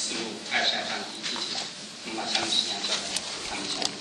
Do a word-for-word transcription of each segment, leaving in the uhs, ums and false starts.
十五二下章第一节，我们马上信仰教会谈一下。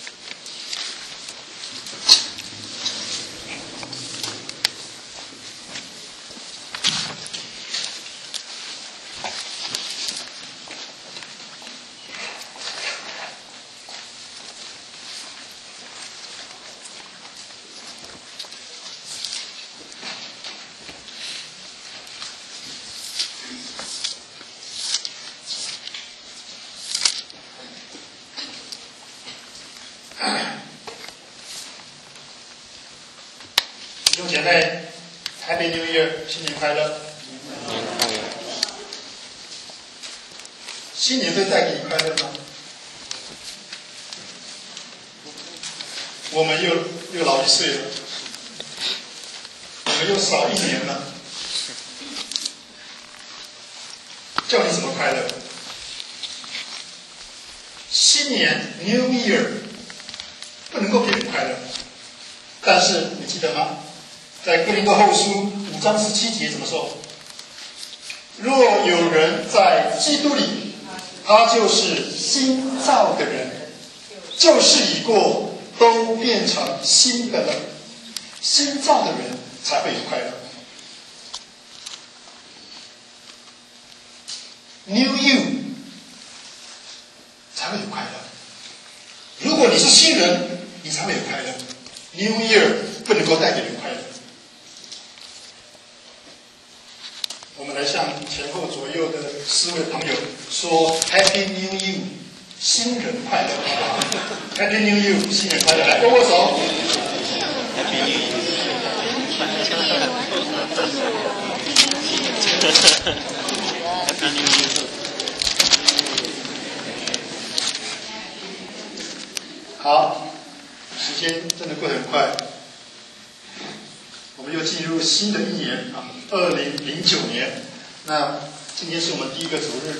弟兄姐妹 ，Happy New Year， 新年快乐！ 新年快乐！ 新年会带给你快乐吗？我们又又老一岁了，我们又少一年了，叫你怎么快乐？新年 New Year 不能够给人快乐，但是你记得吗？在哥林多后书五章十七节怎么说？若有人在基督里，他就是新造的人，旧事已过，都变成新的了。新造的人才会有快乐。New you 才会有快乐。如果你是新人，你才会有快乐。New Year 不能够带给人快乐。我们来向前后左右的四位朋友说 Happy New You， 新人快乐 ！Happy New You， 新年快乐！来握握手。 Happy New Year！ Happy New Year！ 好，时间真的过得很快，我们又进入新的一年啊，二零零九年。那今天是我们第一个主日。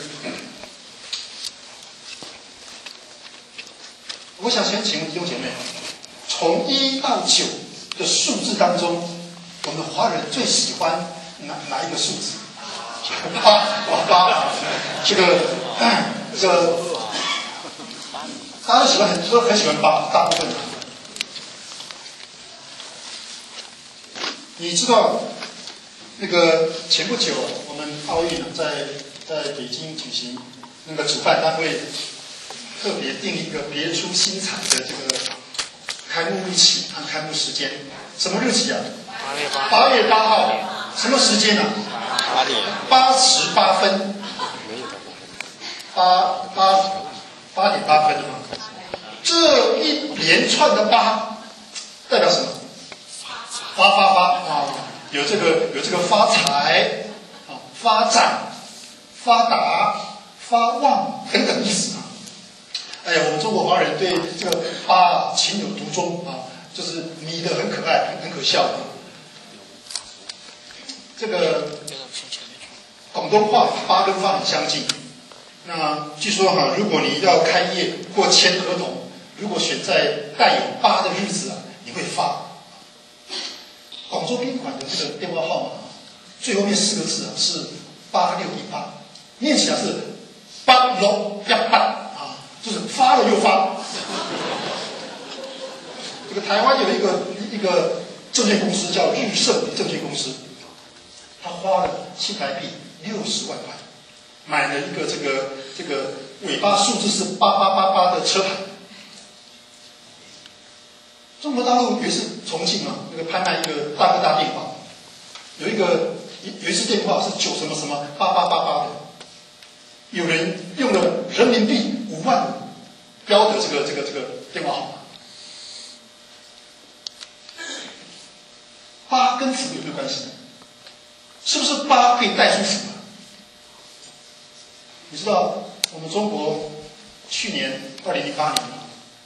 我想先请问弟兄姐妹，从一到九的数字当中，我们华人最喜欢哪哪一个数字？八，哇八，这个这个，大家都喜欢很都很喜欢八，大部分人。你知道，那个前不久我们奥运在在北京举行，那个主办单位特别定一个别出心裁的这个开幕日期和开幕时间，什么日期啊？ 八月八。 八月八号，什么时间啊？ 八点。 八十八分。 没有八八八点八分嘛。这一连串的八代表什么？发发发啊，有这个有这个发财啊、发展、发达、发旺等等意思啊。哎呀，我们中国华人对这个八啊情有独钟啊，就是迷得很可爱、很很可笑的。这个广东话八跟发很相近。那据说哈、啊，如果你要开业或签合同，如果选在带有八的日子啊，你会发。广州宾馆的这个电话号码，最后面四个字啊是八六一八，念起来是八六一八啊，就是发了又发。这个台湾有一个一个证券公司叫日盛证券公司，他花了新台币六十万块，买了一个这个这个尾巴数字是八八八八的车牌。中国大陆有一次重庆啊，那个拍卖一个大哥大电话，有一个有一次电话是九什么什么八八八八的，有人用了人民币五万五标的这个这个这个电话号码。八跟福有没有关系呢？是不是八可以带出福啊？你知道我们中国去年二零零八年啊。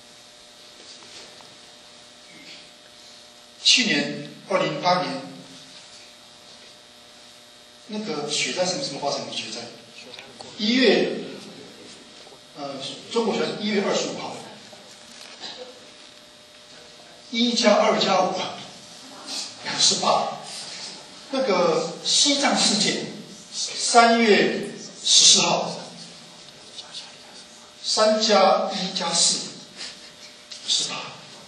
去年二零零八年，那个雪灾什么什么发生的雪灾？一月，呃，中国雪灾是一月二十五号，一加二加五，十八。那个西藏事件，三月十四号， 三加一加四，十八。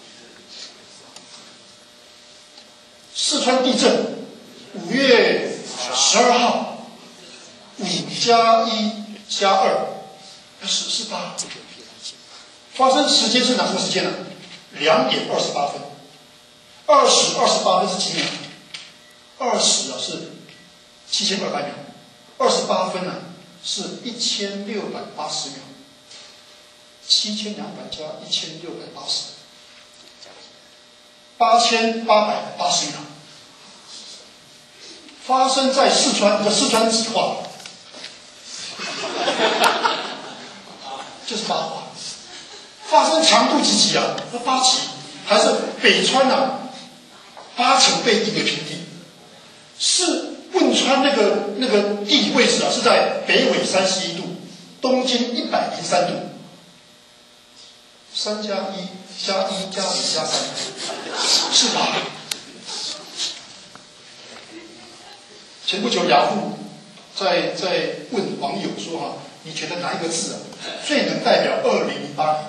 四川地震，五月十二号，五加一加二，十是八。发生时间是哪个时间呢？两点二十八分。二十二十八分是几秒？二十啊是七千二百秒，二十八分呢、啊、是一千六百八十秒。七千两百加一千六百八十，八千八百八十秒。发生在四川，叫四川几话？就是八话。发生强度几级啊？那八级，还是北川啊？八成被夷为平地。是汶川那个那个地理位置啊，是在北纬三十一度，东经一百零三度。三加一加一加五加三，是八。前不久雅虎在在问网友说哈、啊，你觉得哪一个字啊最能代表二零零八年？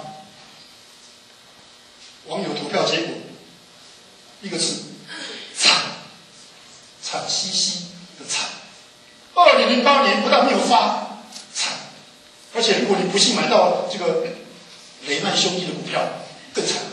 网友投票结果，一个字，惨，惨兮兮的惨。二零零八年不但没有发，惨，而且如果你不幸买到这个雷曼兄弟的股票，更惨。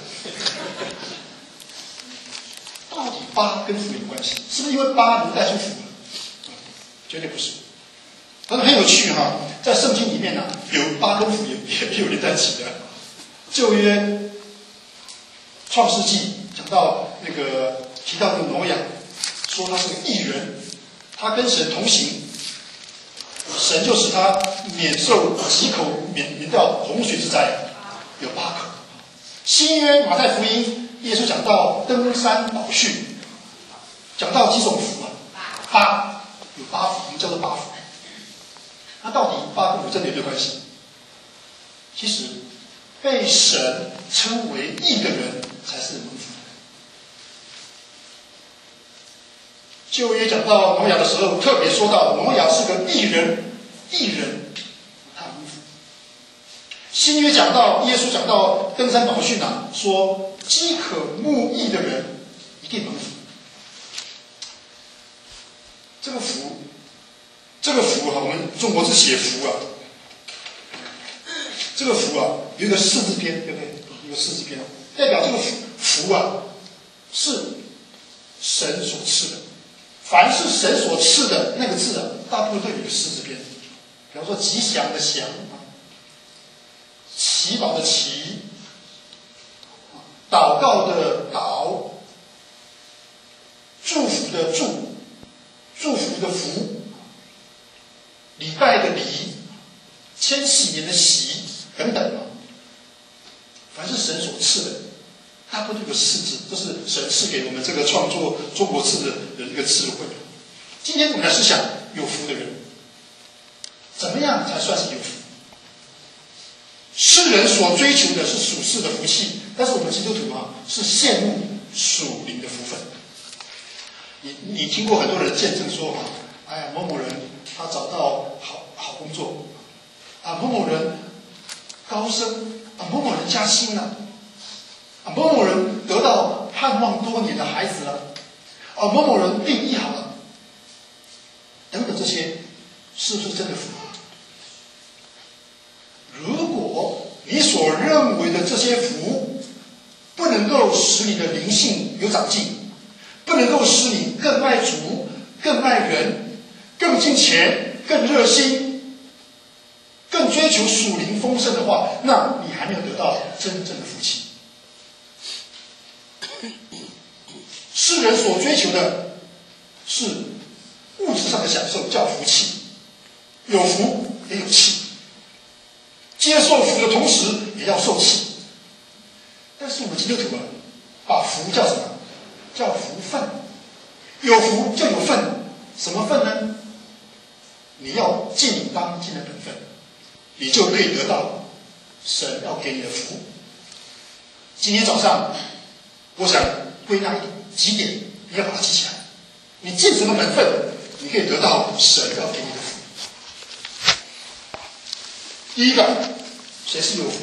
到底八跟福有关系？是不是因为八能带出福？绝对不是。但是很有趣哈、啊，在圣经里面呢、啊，有八跟福也也有连在一起的。旧约创世纪讲到那个提到那个挪亚，说他是个义人，他跟神同行，神就使他免受几口免免掉洪水之灾，有八口。新约马太福音，耶稣讲到登山宝训，讲到几种福啊？八，有八福，我们叫做八福。那到底八跟福真的有没有关系？其实被神称为义的人才是蒙福。旧约讲到挪亚的时候，特别说到挪亚是个义人，义人他蒙福。新约讲到耶稣讲到登山宝训啊，说饥渴慕义的人一定蒙福。这个福，这个福啊，我们中国字写福啊，这个福啊有一个士字边，对不对？有个士字边，代表这个福福啊是神所赐的。凡是神所赐的那个字啊，大部分都有一个士字边。比方说吉祥的祥啊，祈祷的祈，祷告的祷，祝福的祝，祝福的福，礼拜的礼，千禧年的禧等等啊。凡是神所赐的，大部分都有四字，这是神赐给我们这个创作中国字的的一个智慧。今天我们来思想有福的人，怎么样才算是有福？世人所追求的是属世的福气，但是我们基督徒啊，是羡慕属灵的福分。你你听过很多人见证说啊，哎呀，某某人他找到好好工作，啊，某某人高升，啊，某某人加薪了，啊，某某人得到盼望多年的孩子了，啊，某某人病医好了，等等，这些是不是真的福？如果你所认为的这些福不能够使你的灵性有长进，不能够使你更爱主、更爱人、更敬虔、更热心、更追求属灵丰盛的话，那你还没有得到真正的福气。世人所追求的是物质上的享受，叫福气，有福也有气，接受福的同时也要受气。但是我们基督徒啊，把福叫什么？叫福分。有福就有分，什么分呢？你要尽你当尽的本分，你就可以得到神要给你的福。今天早上，我想归纳几点，你要把它记起来。你尽什么本分，你可以得到神要给你的福。第一个， 谁是有福？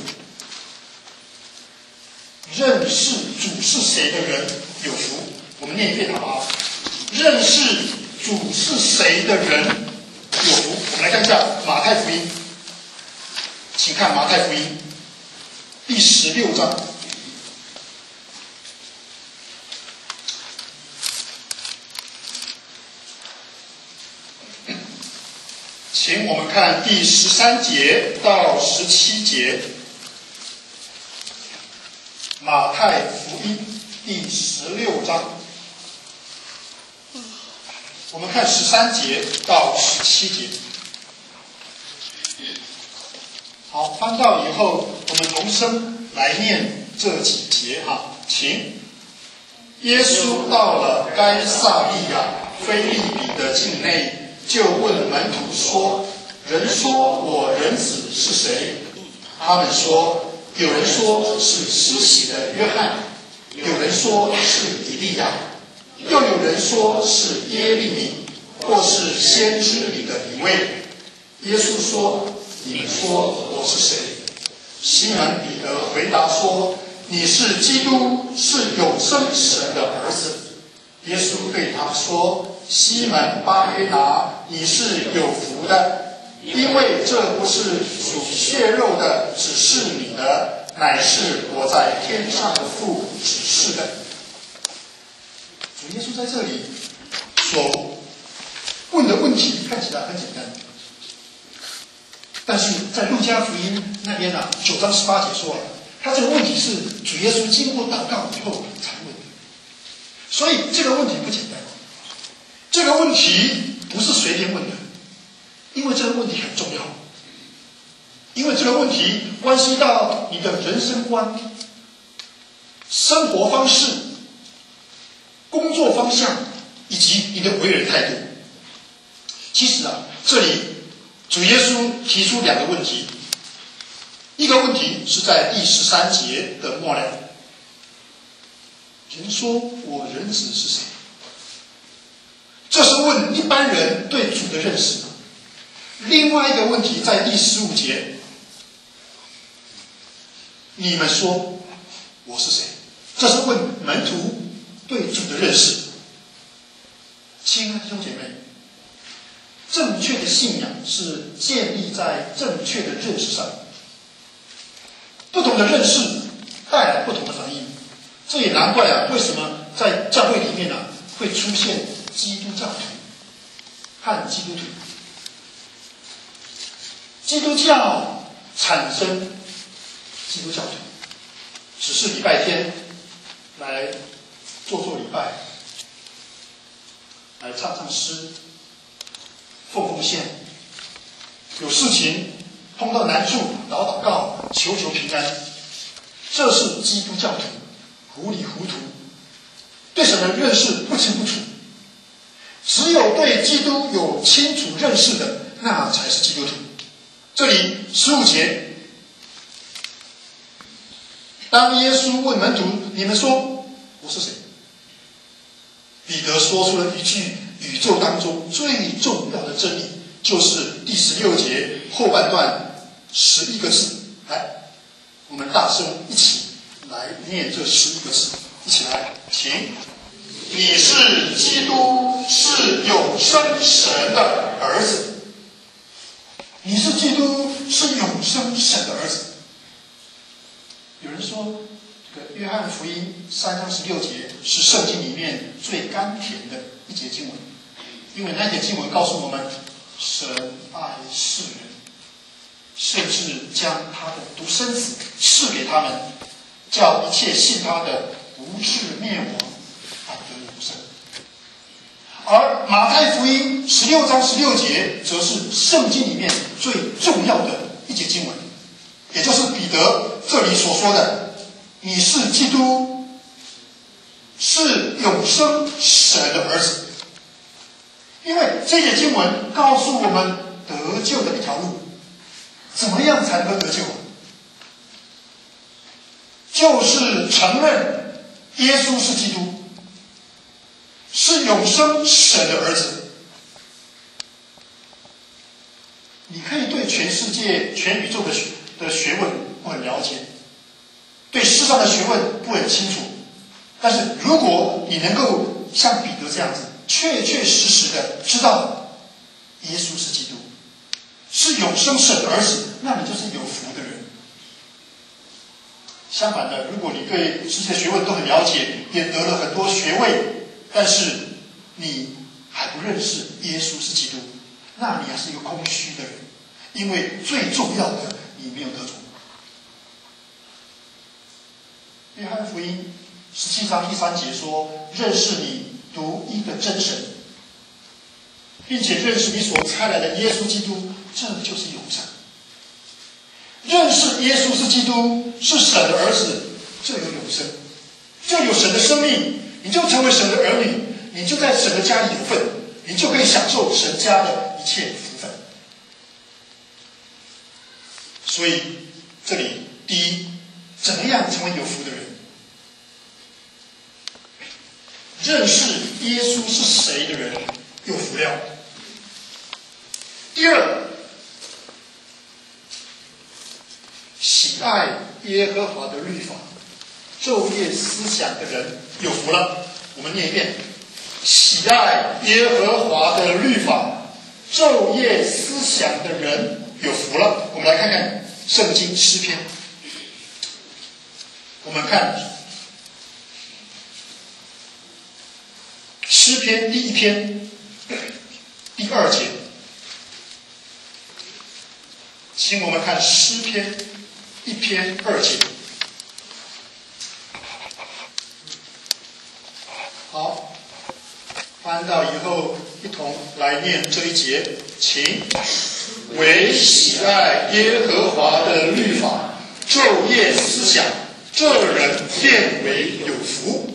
认识主是谁的人有福。我们念一遍好不好？认识主是谁的人有福。我们来看一下马太福音，请看马太福音第十六章。请我们看第十三节到十七节，马太福音第十六章。我们看十三节到十七节。好，翻到以后，我们同声来念这几节哈，请。耶稣到了该撒利亚腓立比的境内，就问门徒说：“人说我人子是谁？”他们说：“有人说是施洗的约翰，有人说是以利亚，又有人说是耶利米，或是先知里的一位。”耶稣说：“你们说我是谁？”西门彼得回答说：“你是基督，是永生神的儿子。”耶稣对他说：“西门巴约拿，你是有福的，因为这不是属血肉的指示你的，乃是我在天上的父指示的。”主耶稣在这里所问的问题看起来很简单，但是在路加福音那边啊，九章十八节说，他这个问题是主耶稣经过祷告以后才问的，所以这个问题不简单。这个问题不是随便问的，因为这个问题很重要，因为这个问题关系到你的人生观、生活方式、工作方向以及你的为人态度。其实啊，这里主耶稣提出两个问题，一个问题是在第十三节的末了，人说我人子是谁？这是问一般人对主的认识。另外一个问题在第十五节，你们说我是谁？这是问门徒对主的认识。亲爱的弟兄姐妹，正确的信仰是建立在正确的认识上，不同的认识带来不同的反应。这也难怪啊，为什么在教会里面啊会出现基督教徒和基督徒。基督教产生基督教徒，只是礼拜天来做做礼拜，来唱唱诗，奉奉献，有事情碰到难处祷祷告，求求平安。这是基督教徒糊里糊涂，对神的认识不清不楚。只有对基督有清楚认识的，那才是基督徒。这里十五节，当耶稣问门徒：“你们说我是谁？”彼得说出了一句宇宙当中最重要的真理，就是第十六节后半段十一个字。来，我们大声一起来念这十一个字，一起来，请。你是基督，是永生神的儿子。你是基督，是永生神的儿子。有人说，这个约翰福音三章十六节是圣经里面最甘甜的一节经文，因为那节经文告诉我们，神爱世人，甚至将他的独生子赐给他们，叫一切信他的不至灭亡，反得永生。而马太福音十六章十六节，则是圣经里面最重要的一节经文，也就是彼得这里所说的：“你是基督，是永生神的儿子。”因为这节经文告诉我们得救的一条路，怎么样才能够得救？就是承认耶稣是基督，是永生神的儿子。你可以对全世界、全宇宙的的学问不很了解，对世上的学问不很清楚。但是如果你能够像彼得这样子，确确实实的知道耶稣是基督，是永生神的儿子，那你就是有福的人。相反的，如果你对世界学问都很了解，也得了很多学位，但是你还不认识耶稣是基督，那你还是一个空虚的人，因为最重要的你没有得着。约翰福音十七章第三节说：认识你独一的真神，并且认识你所差来的耶稣基督，这就是永生。认识耶稣是基督，是神的儿子，就有永生，就有神的生命，你就成为神的儿女，你就在神的家里有份，你就可以享受神家的一切福分。所以这里第一，怎么样成为有福的人？认识耶稣是谁的人有福了。第二，喜爱耶和华的律法，昼夜思想的人有福了。我们念一遍：喜爱耶和华的律法，昼夜思想的人有福了。我们来看看圣经诗篇，我们看诗篇第一篇第二节，请我们看诗篇一篇二节。好，翻到以后一同来念这一节，请：唯喜爱耶和华的律法，昼夜思想，这人便为有福。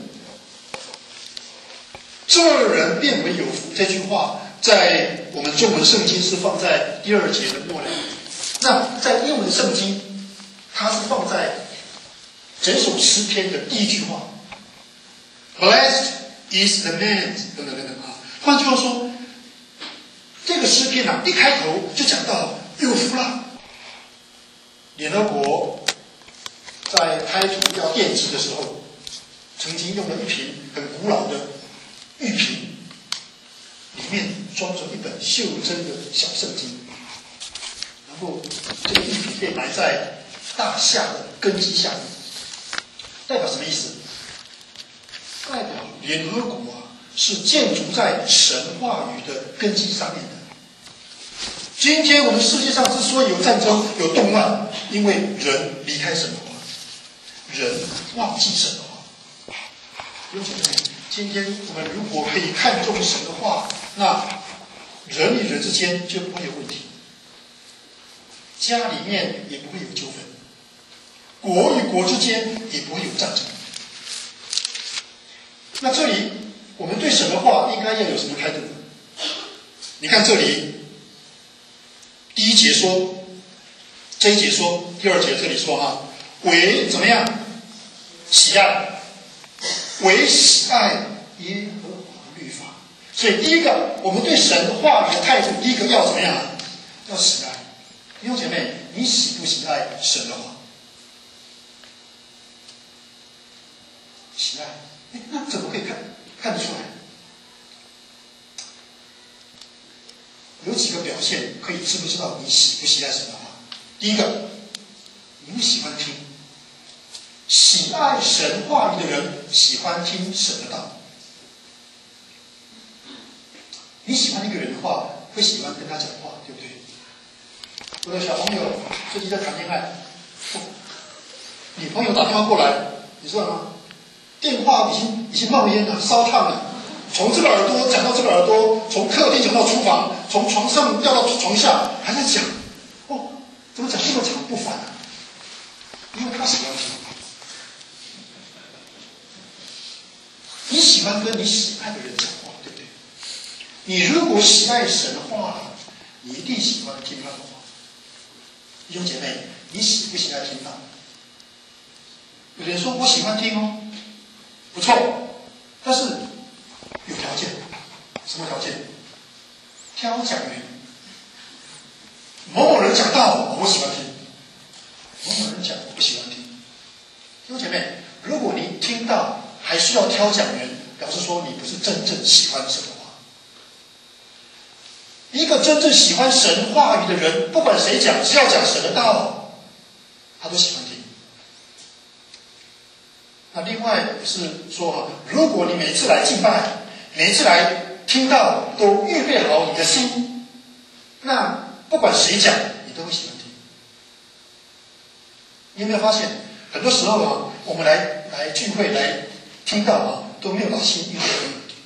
这人变为有福，这句话在我们中文圣经是放在第二节的末了。那在英文圣经，它是放在整首诗篇的第一句话 ：Blessed is the man 等等等等啊。换句话说，这个诗篇啊，一开头就讲到有福了。联合国在开除掉电击的时候，曾经用了一瓶很古老的玉瓶，里面装着一本袖珍的小圣经，然后这个玉瓶被埋在大厦的根基下面，代表什么意思？代表联合国啊是建筑在神话语的根基上面的。今天我们世界上之所以有战争、有动乱，因为人离开神的话，人忘记神的话。弟兄姐妹，今天我们如果可以看重神的话，那人与人之间就不会有问题，家里面也不会有纠纷，国与国之间也不会有战争。那这里我们对神的话应该要有什么态度呢？你看这里第一节说，这一节说，第二节这里说哈，为怎么样喜爱，为喜爱耶和华律法。所以第一个，我们对神的话语的态度，第一个要怎么样啊？要喜爱。弟兄姐妹，你喜不喜爱神的话？喜爱。那怎么可以看看得出来？有几个表现可以知不知道你喜不喜爱神的话？第一个，你不喜欢听。喜爱神话语的人喜欢听神的道。你喜欢一个人的话，会喜欢跟他讲话，对不对？我的小朋友最近在谈恋爱，女朋友打电话过来，你知道吗？电话已经已经冒烟了，烧烫了，从这个耳朵讲到这个耳朵，从客厅讲到厨房，从床上掉到床下，还在讲。哦，怎么讲这么长不烦啊？因为他喜欢听。你喜欢跟你喜爱的人讲话，对不对？你如果喜爱神的话，你一定喜欢听他的话。弟兄姐妹，你喜不喜爱听他？有人说我喜欢听哦，不错，但是有条件。什么条件？挑讲员。某某人讲道，我喜欢听。 妹，如果你听到还需要挑讲员，表示说你不是真正喜欢神的话。一个真正喜欢神话语的人，不管谁讲，只要讲神的道，他都喜欢听。那另外是说哈，如果你每次来敬拜，每次来听到都预备好你的心，那不管谁讲，你都会喜欢听。你有没有发现，很多时候啊，我们来来聚会来听到啊，都没有把心预备好。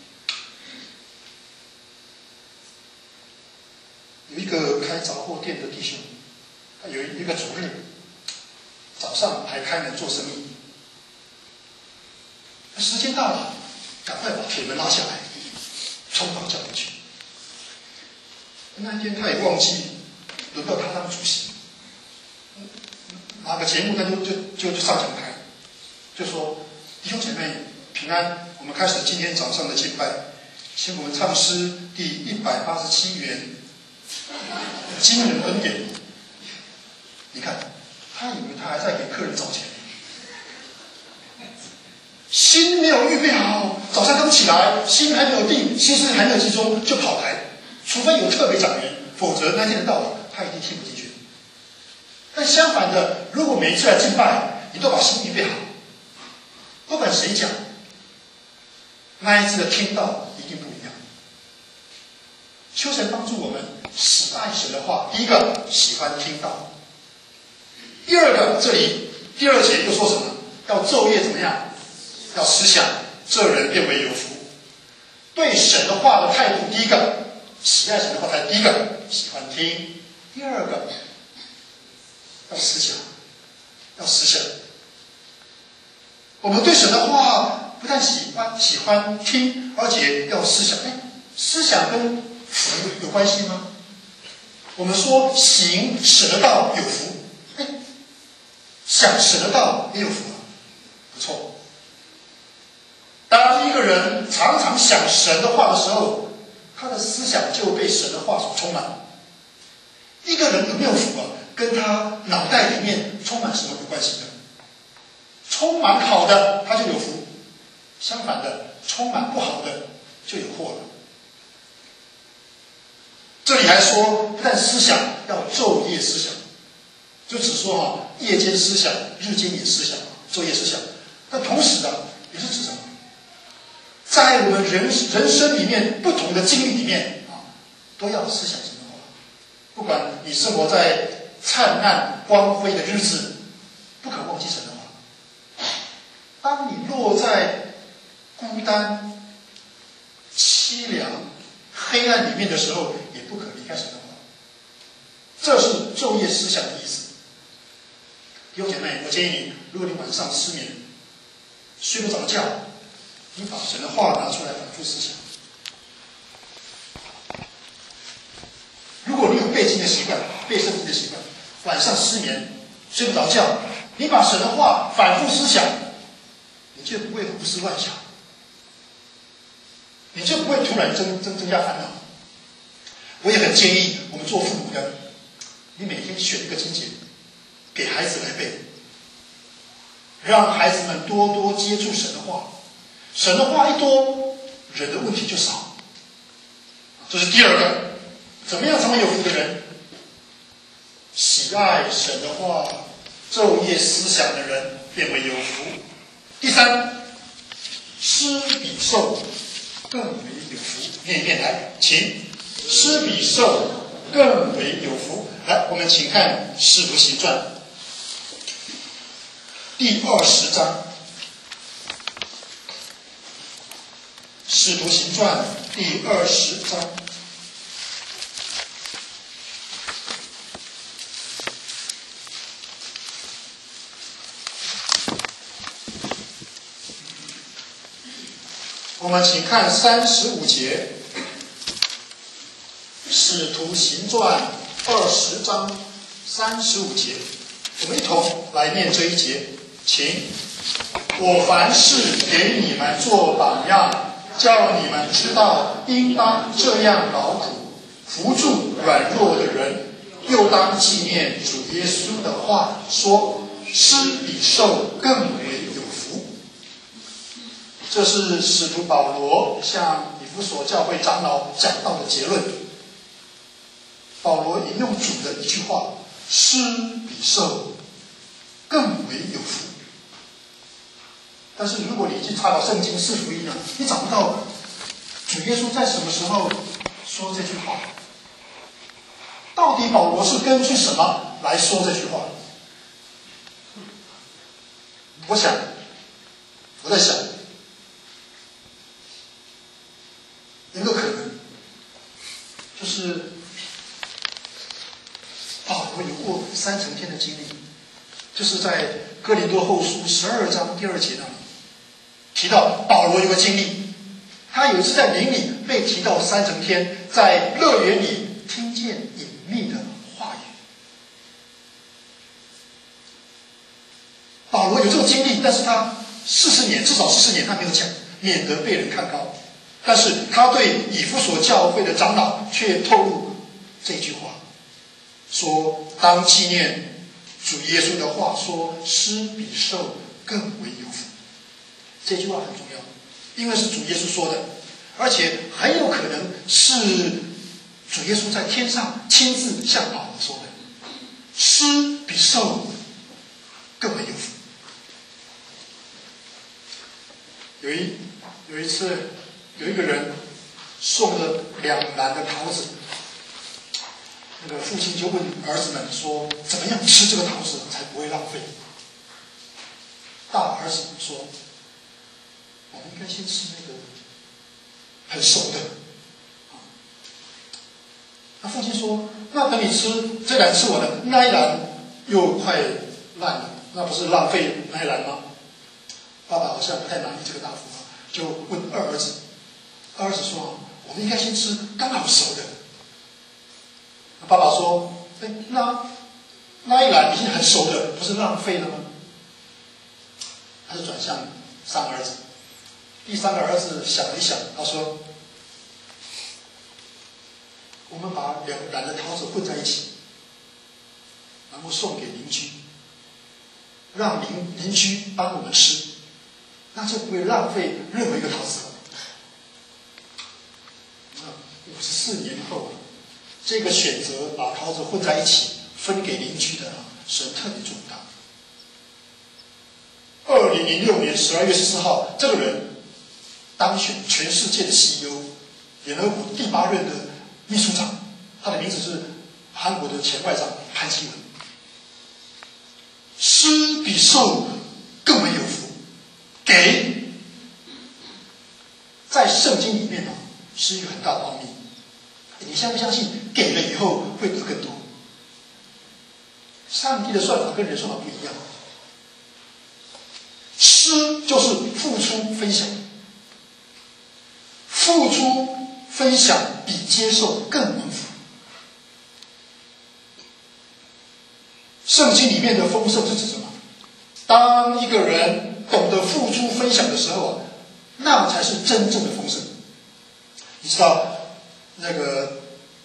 有一个开杂货店的弟兄，他有一个主日早上还开门做生意，时间到了，赶快把铁门拉下来，冲到教会去。那一天他也忘记轮到他当主席，哪个节目他就就就就上讲台，就说弟兄姐妹平安，我们开始今天早上的敬拜，请我们唱诗第一百八十七元。惊人恩典，你看，他以为他还在给客人找钱，心没有预备好，早上刚起来，心还没有定，心思还没有集中，就跑来。除非有特别讲员，否则那天的道理他一定听不进去。但相反的，如果每一次来敬拜，你都把心预备好，不管谁讲，那一次的听到一定不一样。求神帮助我们喜爱神的话，第一个喜欢听到，第二个这里第二节又说什么？要昼夜怎么样？要思想，这人便为有福。对神的话的态度，第一个喜爱神的话态度，第一个喜欢听，第二个要思想，要思想。我们对神的话不但喜欢喜欢听，而且要思想。哎，思想跟福有关系吗？我们说行神的道有福，哎，想神的道也有福啊，不错。当一个人常常想神的话的时候，他的思想就被神的话所充满。一个人有没有福啊，跟他脑袋里面充满什么有关系的？充满好的他就有福，相反的，充满不好的就有祸了。这里还说，不但思想要昼夜思想，就只说哈、啊，夜间思想，日间也思想，昼夜思想。但同时呢，也是指什么？在我们人人生里面不同的经历里面啊，都要思想神的话。不管你生活在灿烂光辉的日子，不可忘记神的话。当你落在孤单、凄凉、黑暗里面的时候，也不可离开神的话。这是昼夜思想的意思。弟兄姐妹，我建议你，如果你晚上失眠，睡不着觉，你把神的话拿出来反复思想。如果你有背经的习惯，背圣经的习惯，晚上失眠睡不着觉，你把神的话反复思想，你就不会胡思乱想，你就不会突然增增增加烦恼。我也很建议我们做父母的，你每天选一个经节给孩子来背，让孩子们多多接触神的话。神的话一多，人的问题就少。这是第二个，怎么样成为有福的人？喜爱神的话，昼夜思想的人变为有福。第三，施比受更为有福。念一遍来，请。施比受更为有福。来，我们请看《使徒行传》第二十章。《使徒行传》第二十章，我们请看三十五节，《使徒行传》二十章三十五节，我们一同来念这一节，请。我凡事给你们做榜样，叫你们知道应当这样劳苦，扶助软弱的人，又当纪念主耶稣的话说，施比受更为有这是使徒保罗向以弗所教会长老讲到的结论。保罗引用主的一句话：施比受更为有福。但是如果你去查考圣经四福音啊，你找不到主耶稣在什么时候说这句话。到底保罗是根据什么来说这句话？我想，我在想，一个可能就是保罗有过三层天的经历，就是在哥林多后书十二章第二节那里提到保罗有个经历，他有一次在灵里被提到三层天，在乐园里听见隐秘的话语。保罗有这个经历，但是他四十年，至少四十年他没有讲，免得被人看高。但是他对以弗所教会的长老却透露这句话，说当纪念主耶稣的话，说施比受更为有福。这句话很重要，因为是主耶稣说的，而且很有可能是主耶稣在天上亲自向保罗说的，施比受更为有福。有一有一次，有一个人送了两篮的桃子，那个父亲就问儿子们说：“怎么样吃这个桃子才不会浪费？”大儿子说：“我们应该先吃那个很熟的。”那父亲说：“那等你吃这篮吃完了，那一篮又快烂了，那不是浪费那一篮吗？”爸爸好像不太满意这个答复，就问二儿子。二儿子说：“我们应该先吃刚好熟的。”爸爸说：“哎，那那一篮已经很熟的，不是浪费了吗？”他就转向三儿子。第三个儿子想了一想，他说：“我们把两篮的桃子混在一起，然后送给邻居，让邻邻居帮我们吃，那就不会浪费任何一个桃子了。”那五十四年后，这个选择把桃子混在一起分给邻居的神特别重大。二零零六年十二月十四号，这个人当选全世界的 C E O， 联合国第八任的秘书长，他的名字是韩国的前外长潘基文。施比受更为有福，给在圣经里面呢是一个很大的奥秘。你相不相信给了以后会得更多？上帝的算法跟人算法不一样。施就是付出分享，付出分享比接受更蒙福。圣经里面的丰盛是指什么？当一个人懂得付出分享的时候啊，那才是真正的丰盛。你知道那个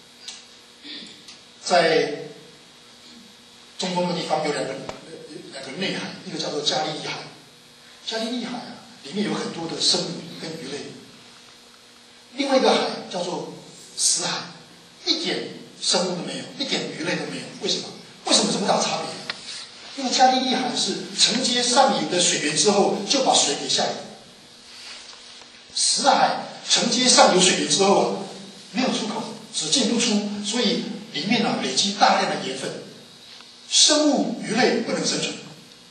在中东的地方有两个两个内海，一个叫做加利利海。加利利海啊，里面有很多的生物跟鱼类。另外一个海叫做死海，一点生物都没有，一点鱼类都没有。为什么？为什么这么大差别？因为加利利海是承接上游的水源之后，就把水给下游。死海承接上游水源之后啊，没有出口，只进不出，所以里面啊累积大量的盐分，生物鱼类不能生存。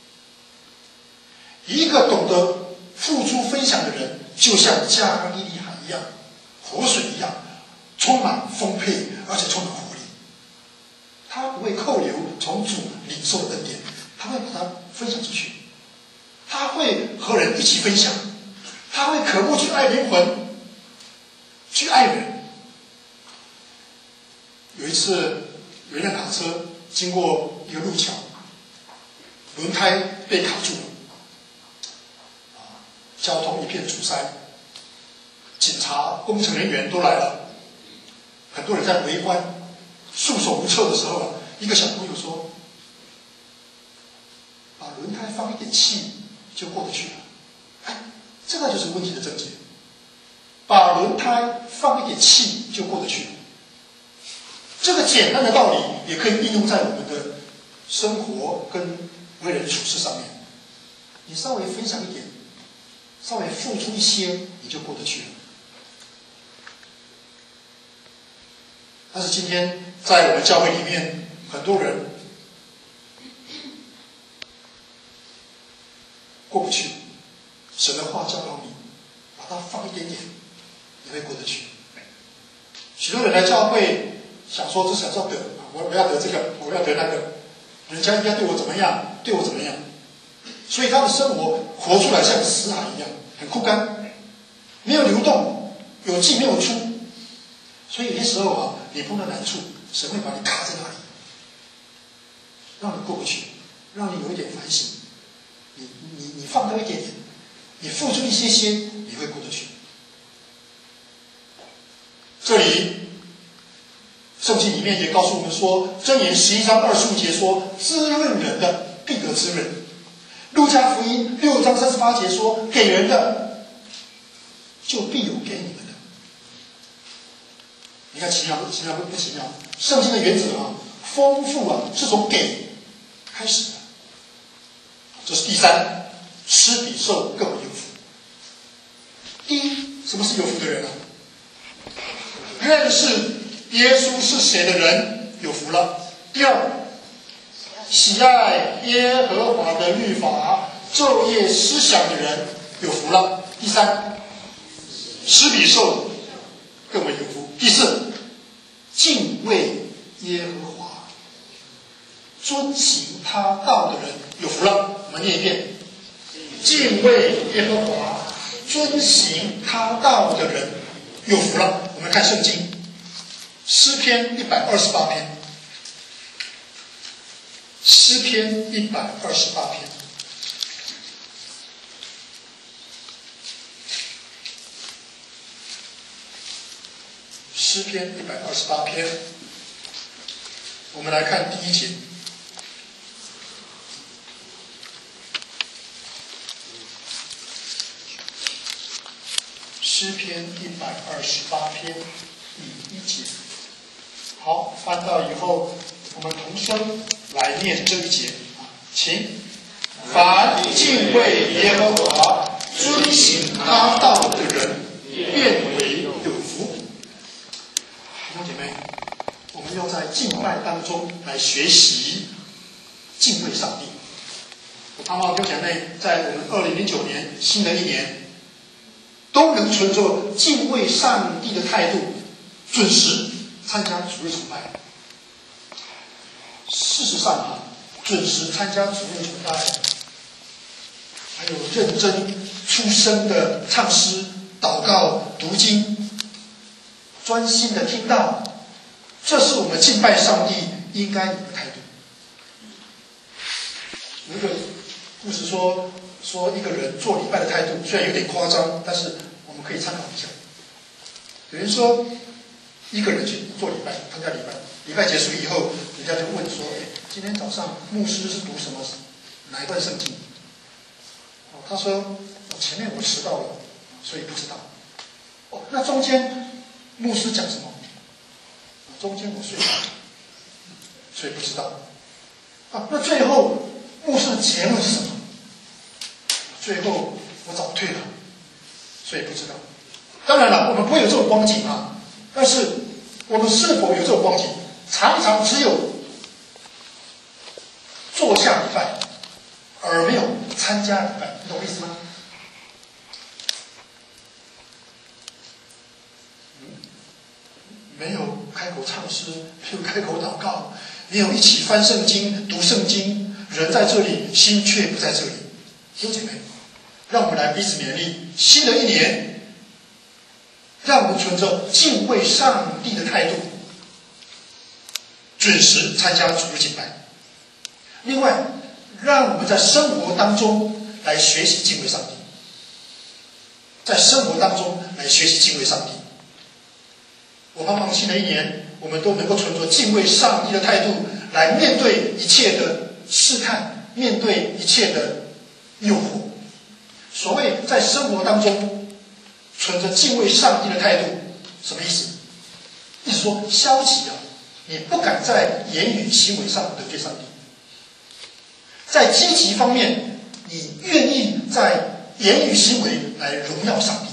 一个懂得付出分享的人，就像加利利海一样，活水一样，充满丰沛，而且充满活力。他不会扣留从主领受的恩典，他会把它分享出去。他会和人一起分享，他会渴慕去爱灵魂，去爱人。有一次，有一辆卡车经过一个路桥，轮胎被卡住了。交通一片阻塞，警察、工程人员都来了，很多人在围观，束手无策的时候啊，一个小朋友说：“把轮胎放一点气就过得去了。”哎， 这个就是问题的症结。把轮胎放一点气就过得去，这个简单的道理也可以应用在我们的生活跟为人处事上面。你稍微分享一点，稍微付出一些，你就过得去了。但是今天在我们教会里面，很多人过不去。神的话教导你，把它放一点点，你会过得去。许多人来教会，想说这是要得，我我要得这个，我要得那个，人家应该对我怎么样，对我怎么样，所以他的生活活出来像死海一样，很枯干，没有流动，有进没有出。所以有些时候啊，你碰到难处，神会把你卡在那里，让你过不去，让你有一点反省。你你你放掉一点点，你付出一些些，你会过得去。这里圣经里面也告诉我们说，箴言十一章二十五节说，滋润人的必得滋润。路加福音六章三十八节说，给人的就必有给你们的。你看奇妙奇妙不奇妙？圣经的原则啊，丰富啊是从给开始的。这是第三，施比受更为有福。第一，什么是有福的人啊？认识耶稣是谁的人有福了。第二，喜爱耶和华的律法，昼夜思想的人有福了。第三，施比受更为有福。第四，敬畏耶和华，遵行他道的人有福了。我们念一遍：敬畏耶和华，遵行他道的人有福了。我们看圣经，诗篇一百二十八篇，诗篇一百二十八篇。诗篇一百二十八篇，我们来看第一节。诗篇一百二十八篇第一节。好，翻到以后，我们同声来念这一节啊，请。凡敬畏耶和华、遵行他道的人，便为有福。弟兄姐妹，我们要在敬拜当中来学习敬畏上帝。我盼望弟兄姐妹在我们二零零九年新的一年，都能存着敬畏上帝的态度，准时参加主日崇拜。事实上啊，准时参加主日崇拜，还有认真出声的唱诗、祷告、读经，专心的听道，这是我们敬拜上帝应该有的态度。有一个故事说，说一个人做礼拜的态度虽然有点夸张，但是我们可以参考一下。有人说，一个人去做礼拜，参加礼拜，礼拜结束以后，人家就问说：“哎，今天早上牧师是读什么哪一段圣经？”哦，他说：“前面我迟到了，所以不知道。”哦，那中间牧师讲什么？中间我睡着了，所以不知道。啊，那最后牧师的结论是什么？最后我早退了，所以不知道。当然了，我们不会有这种光景啊，但是我们是否有这种光景？常常只有坐下礼拜，而没有参加礼拜，你懂我意思吗？没有开口唱诗，没有开口祷告，没有一起翻圣经、读圣经，人在这里，心却不在这里。弟兄姐妹，让我们来彼此勉励，新的一年，让我们存着敬畏上帝的态度，准时参加主日敬拜。另外，让我们在生活当中来学习敬畏上帝，在生活当中来学习敬畏上帝。我盼望新的一年，我们都能够存着敬畏上帝的态度，来面对一切的试探，面对一切的诱惑， 所谓在生活当中存着敬畏上帝的态度，什么意思？意思说消极啊，你不敢在言语行为上得罪上帝；在积极方面，你愿意在言语行为来荣耀上帝。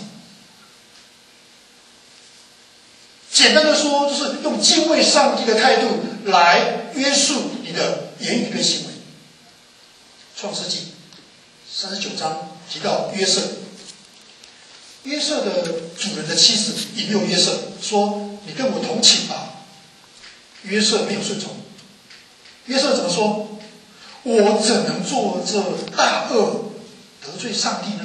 简单的说，就是用敬畏上帝的态度来约束你的言语跟行为。创世纪三十九章提到约瑟，约瑟的主人的妻子引诱约瑟说：“你跟我同寝吧。”约瑟没有顺从。约瑟怎么说？我怎能做这大恶得罪上帝呢？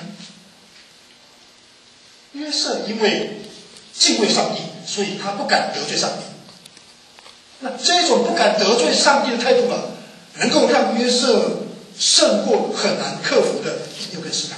约瑟因为敬畏上帝，所以他不敢得罪上帝。那这种不敢得罪上帝的态度啊，能够让约瑟胜过很难克服的引诱跟试探。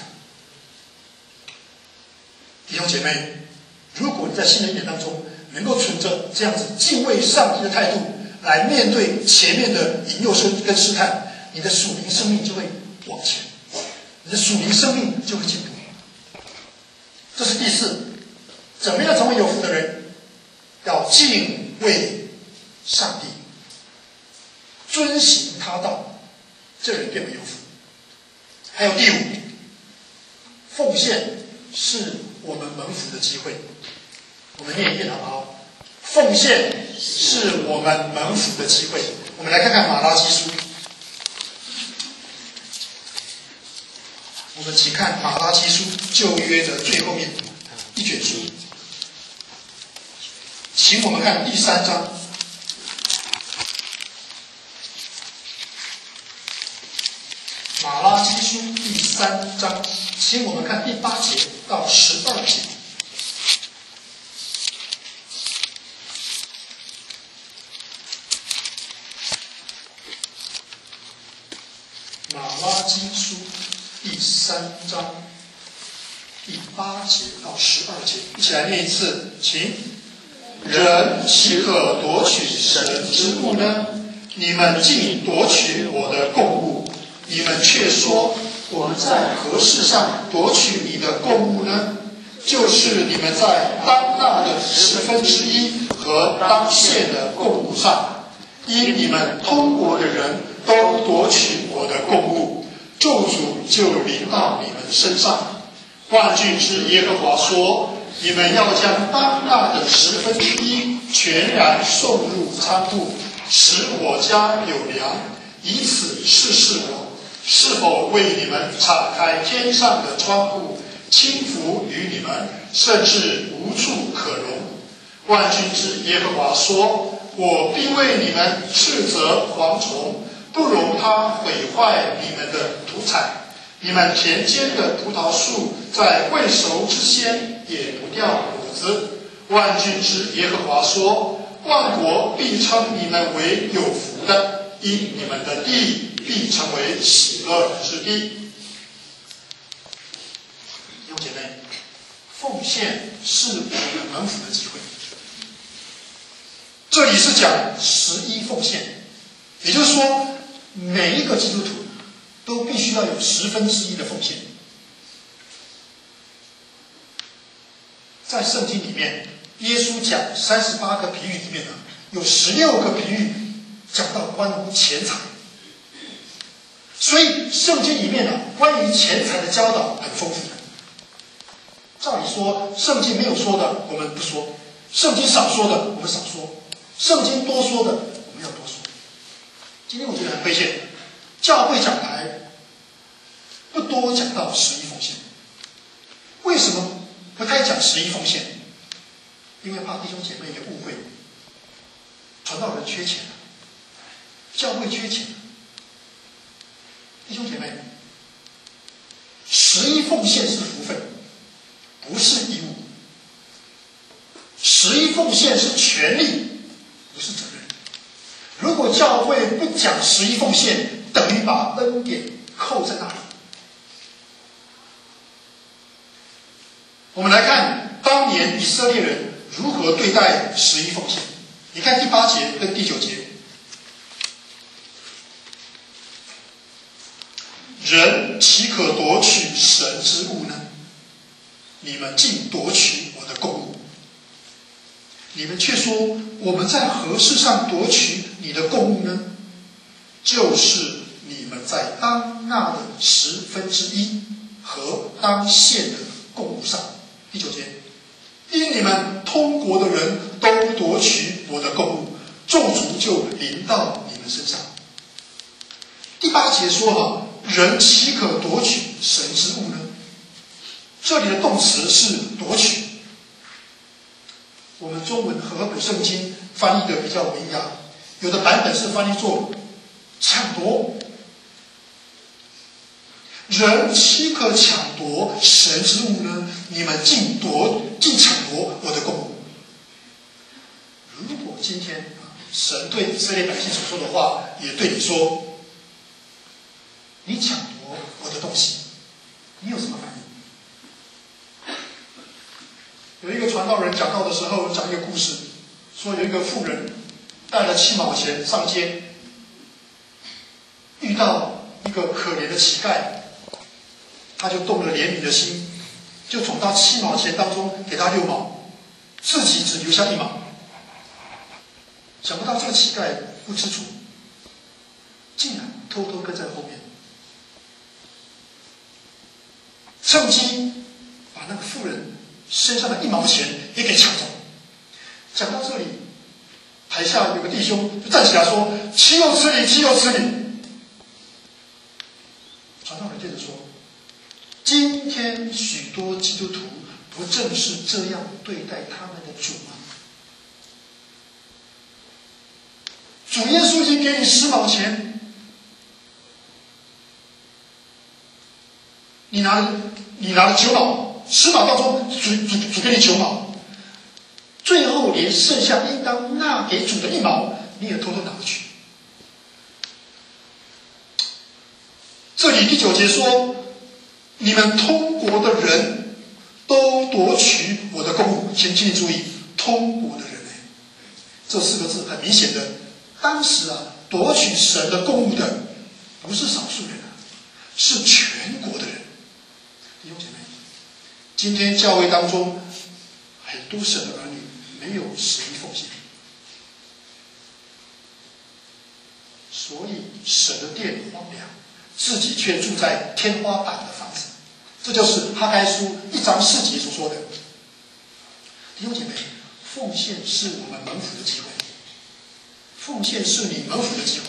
弟兄姐妹，如果你在新的一年当中能够存着这样子敬畏上帝的态度来面对前面的引诱跟试探，你的属灵生命就会往前，你的属灵生命就会进步。这是第四，怎么样成为有福的人？要敬畏上帝，遵行他道，这人便为有福。还有第五，奉献是我们蒙福的机会。我们念一遍好不好？奉献是我们蒙福的机会。我们来看看马拉基书，我们请看马拉基书，旧约的最后面一卷书，请我们看第三章。马拉基书第三章，请我们看第八节到十二节。马拉基书第三章第八节到十二节，一起来念一次，请。人岂可夺取神之物呢？你们竟夺取我的供物，你们却说我们在何事上夺取你的供物呢？就是你们在当纳的十分之一和当献的供物上，因你们通国的人都夺取我的供物，咒诅就临到你们身上。万军之耶和华说：你们要将当纳的十分之一全然送入仓库，使我家有粮，以此试试我是否为你们敞开天上的窗户，倾福于你们，甚至无处可容。万军之耶和华说：我必为你们斥责蝗虫，不容它毁坏你们的土产。你们田间的葡萄树在未熟之先也不掉果子。万军之耶和华说：万国必称你们为有福的，因你们的地必成为喜乐之地。弟兄姐妹，奉献是我们蒙福的机会。这里是讲十一奉献，也就是说，每一个基督徒都必须要有十分之一的奉献。在圣经里面，耶稣讲三十八个比喻里面呢，有十六个比喻讲到关乎钱财。所以圣经里面呢，关于钱财的教导很丰富的。照理说，圣经没有说的我们不说，圣经少说的我们少说，圣经多说的我们要多说。今天我觉得很危险，教会讲台不多讲到十一奉献。为什么不太讲十一奉献？因为怕弟兄姐妹有误会，传道人缺钱，教会缺钱。弟兄姐妹，十一奉献是福分，不是义务。十一奉献是权利，不是责任。如果教会不讲十一奉献，等于把恩典扣在那里。我们来看当年以色列人如何对待十一奉献。你看第八节跟第九节， 人岂可夺取神之物呢？你们竟夺取我的供物。你们却说我们在何事上夺取你的供物呢？就是你们在当纳的十分之一和当献的供物上。第九节，因你们通国的人都夺取我的供物，咒诅就临到你们身上。第八节说哈，人岂可夺取神之物呢？这里的动词是夺取。我们中文和合本圣经翻译的比较文雅，有的版本是翻译作抢夺。人岂可抢夺神之物呢？你们竟夺竟抢夺我的供物。如果今天神对以色列百姓所说的话，也对你说，你抢夺我的东西，你有什么反应？有一个传道人讲道的时候，讲一个故事，说有一个妇人带了七毛钱上街，遇到一个可怜的乞丐，他就动了怜悯的心，就从他七毛钱当中给他六毛，自己只留下一毛。想不到这个乞丐不知足，竟然偷偷跟在后面，趁机把那个妇人身上的一毛钱也给抢走。讲到这里，台下有个弟兄就站起来说：“岂有此理！岂有此理！”传道人接着说：“今天许多基督徒不正是这样对待他们的主吗？主耶稣已经给你十毛钱，你拿了你拿了九毛，十毛当中主主主给你九毛，最后连剩下应当纳给主的一毛，你也偷偷拿回去。”这里第九节说：“你们通国的人都夺取我的供物。”请请你注意，通国的人呢，这四个字很明显的，当时啊，夺取神的供物的不是少数人啊，是全国的人。弟兄姐妹，今天教会当中很多神的儿女没有十一奉献，所以神的殿荒凉，自己却住在天花板的房子。这就是哈该书一章四节所说的。弟兄姐妹，奉献是我们蒙福的机会，奉献是你蒙福的机会。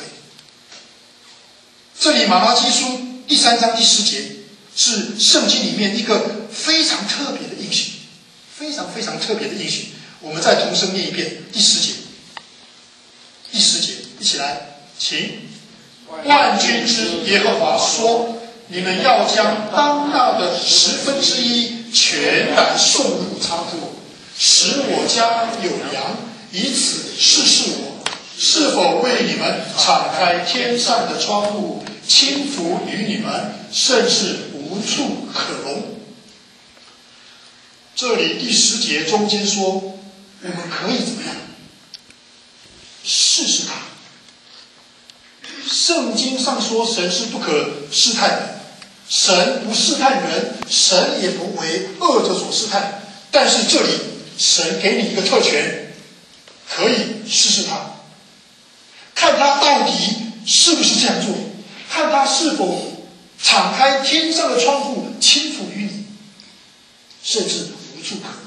这里马拉基书第三章第十节是圣经里面一个非常特别的应许，非常非常特别的应许。我们再同声念一遍第十节，第十节，一起来，请。万军之耶和华说：“你们要将当纳的十分之一全然送入仓库，使我家有粮，以此试试我是否为你们敞开天上的窗户，倾福于你们，甚至无处可容。”这里第十节中间说，我们可以怎么样？试试他。圣经上说神是不可试探的，神不试探人，神也不为恶者所试探。但是这里神给你一个特权，可以试试他，看他到底是不是这样做，看他是否敞开天上的窗户倾福于你，甚至无处可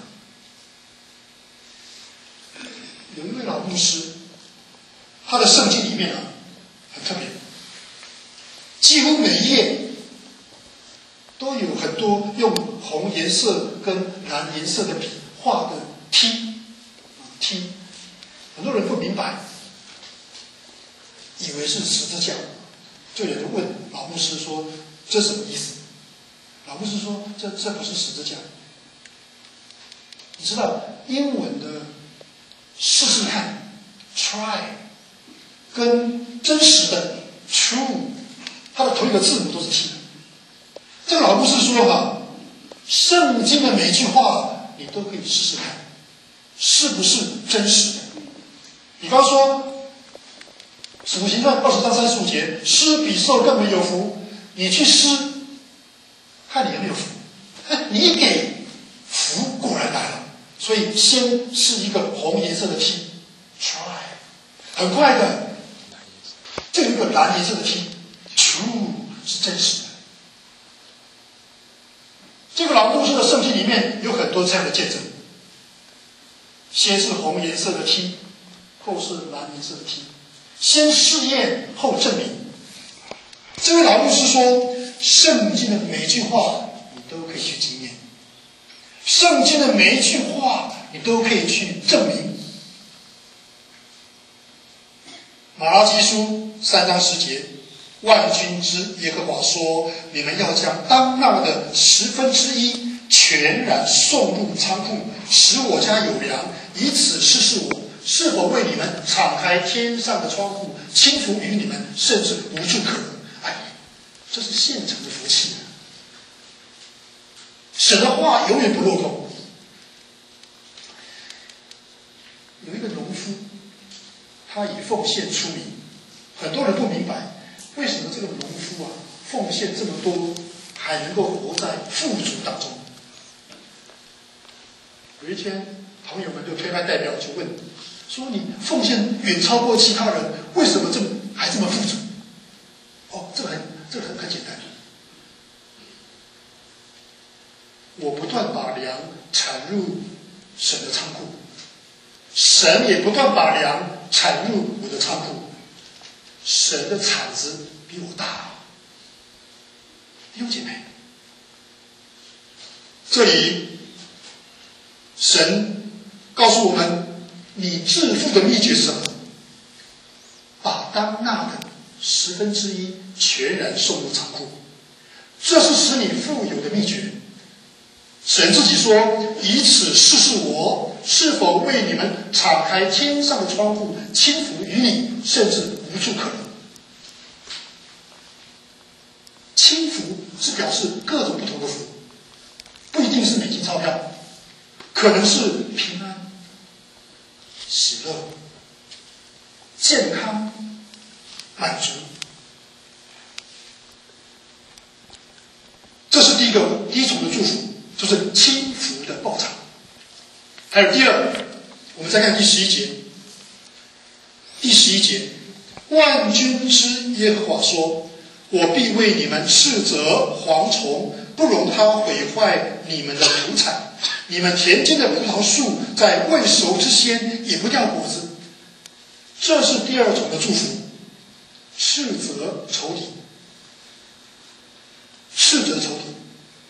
容。有一位老牧师，他的圣经里面啊很特别，几乎每一页都有很多用红颜色跟蓝颜色的笔画的 T T， 很多人不明白，以为是十字架，就有人问老牧师说：“这什么意思？”老牧师说：“这这不是十字架。”你知道英文的试试看 try 跟真实的 true， 它的头一个字母都是 T。这个老牧师说哈，圣经的每一句话你都可以试试看，是不是真实的。比方说，使徒行传二十章三十五节，施比受更为有福， 你去施，看你有没有福。你一给，福果然来了。所以先是一个红颜色的梯 ，try， 很快的，就有一个蓝颜色的梯 ，true 是真实的。这个朗读式的圣经里面有很多这样的见证，先是红颜色的梯，后是蓝颜色的梯，先试验后证明。这位老牧师说，圣经的每一句话你都可以去经验，圣经的每一句话你都可以去证明。马拉基书三章十节，万军之耶和华说，你们要将当纳的十分之一全然送入仓库，使我家有粮，以此试试我是否为你们敞开天上的窗户，倾福于你们，甚至无处可容。哎，这是现成的福气。神的话永远不落空。有一个农夫，他以奉献出名，很多人不明白为什么这个农夫啊奉献这么多，还能够活在富足当中。有一天，朋友们就推派代表就问说：“你奉献远超过其他人，为什么这么还这么富足？”哦，这个很这个很很简单。我不断把粮产入神的仓库，神也不断把粮产入我的仓库，神的产子比我大。弟兄姐妹，这里神告诉我们，你致富的秘诀是什么？把当纳的十分之一全然送入仓库，这是使你富有的秘诀。神自己说，以此试试我是否为你们敞开天上的窗户，倾福于你，甚至无处可容。倾福是表示各种不同的福，不一定是美金钞票，可能是平安、喜乐、健康、满足。这是第一个第一重的祝福，就是倾福的报偿。还有第二，我们再看第十一节。第十一节，万军之耶和华说，我必为你们斥责蝗虫，不容它毁坏你们的土产。你们田间的葡萄树在未熟之先也不掉果子。这是第二种的祝福，斥责仇敌，斥责仇敌。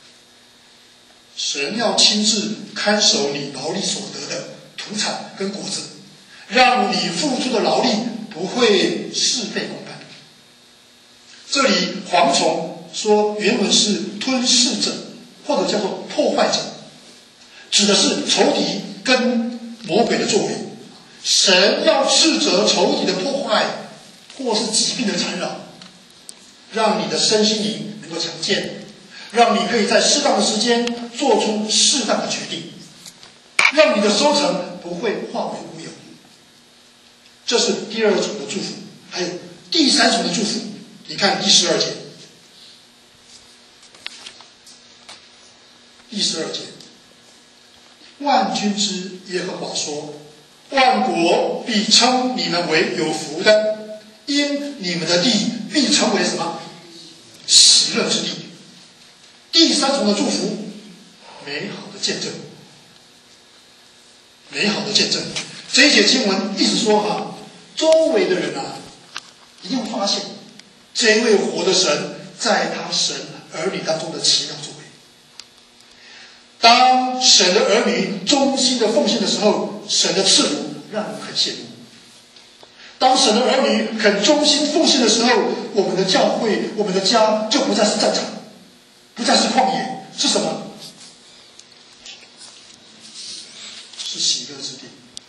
神要亲自看守你劳力所得的土产跟果子，让你付出的劳力不会事倍功半。这里蝗虫说原文是吞噬者，或者叫做破坏者，指的是仇敌跟魔鬼的作为。神要斥责仇敌的破坏，或是疾病的缠绕，让你的身心灵能够强健，让你可以在适当的时间做出适当的决定，让你的收成不会化为乌有。这是第二种的祝福。还有第三种的祝福，你看第十二节。第十二节，万军之耶和华说，万国必称你们为有福的，因你们的地必成为什么？喜乐之地。第三重的祝福，美好的见证。美好的见证。这一节经文一直说哈，周围的人啊，一定会发现这一位活的神在他神儿女当中的奇妙作为。当神的儿女忠心的奉献的时候，神的赐福让人很羡慕。当神的儿女肯忠心奉献的时候，我们的教会，我们的家就不再是战场，不再是旷野，是什么？是喜乐之地。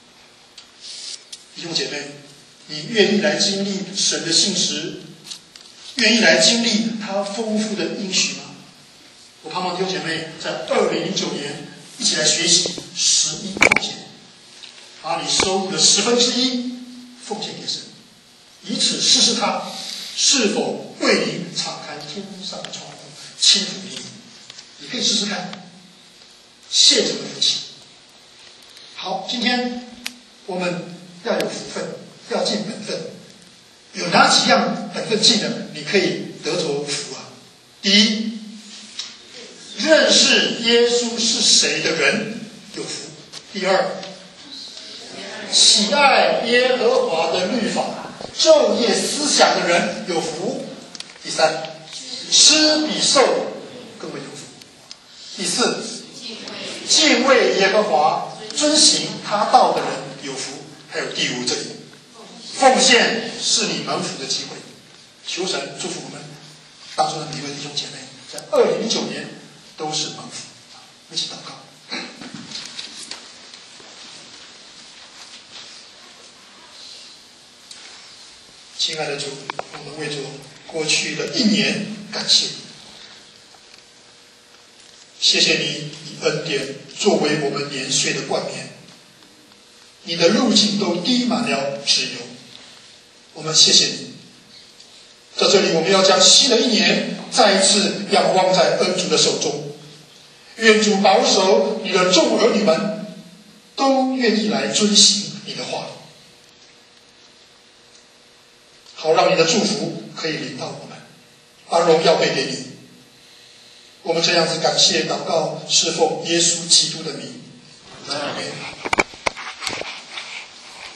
弟兄姐妹，你愿意来经历神的信实，愿意来经历他丰富的应许吗？我盼望弟兄姐妹在二零零九年一起来学习十一奉献，把你收入的十分之一奉献给神，以此试试他是否为你敞开天上的窗户，轻抚你，你可以试试看，谢主的福气。好，今天我们要有福分，要尽本分。有哪几样本分尽了，你可以得着福啊？第一，认识耶稣是谁的人有福；第二，喜爱耶和华的律法，昼夜思想的人有福；第三，施比受更为有福；第四，敬畏耶和华，遵行他道的人有福；还有第五，这里奉献是你蒙福的机会。求神祝福我们当中的每一位弟兄姐妹，在二零一九年都是蒙福。一起祷告。亲爱的主，我们为主过去的一年感谢你，谢谢你以恩典作为我们年岁的冠冕，你的路径都滴满了脂油，我们谢谢你。在这里，我们要将新的一年再一次仰望在恩主的手中，愿主保守你的众儿女们都愿意来遵行你的话，好让你的祝福可以临到我们，把荣耀归给你。我们这样子感谢祷告，是奉耶稣基督的名。阿们。